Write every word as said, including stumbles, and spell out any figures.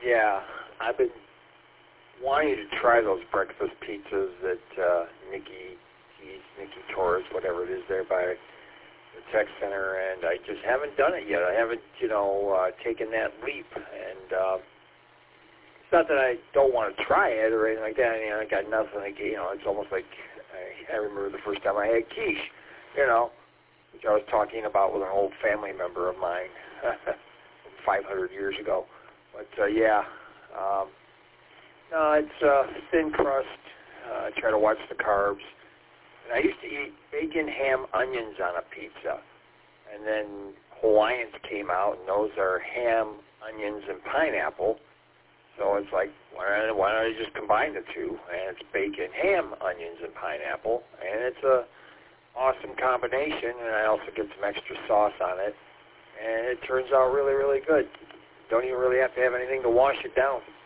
Yeah, I've been wanting to try those breakfast pizzas that uh, Nikki, Nikki Torres, whatever it is, there by the tech center, and I just haven't done it yet. I haven't, you know, uh, taken that leap, and uh, it's not that I don't want to try it or anything like that. I mean, I got nothing. Like, you know, it's almost like I, I remember the first time I had quiche, you know, which I was talking about with an old family member of mine five hundred years ago. But uh, yeah, um, no, it's uh, thin crust. Uh, I try to watch the carbs. And I used to eat bacon, ham, onions on a pizza. And then Hawaiians came out, and those are ham, onions, and pineapple. So it's like, why don't, why don't I just combine the two? And it's bacon, ham, onions, and pineapple. And it's a awesome combination, and I also get some extra sauce on it. And it turns out really, really good. Don't even really have to have anything to wash it down.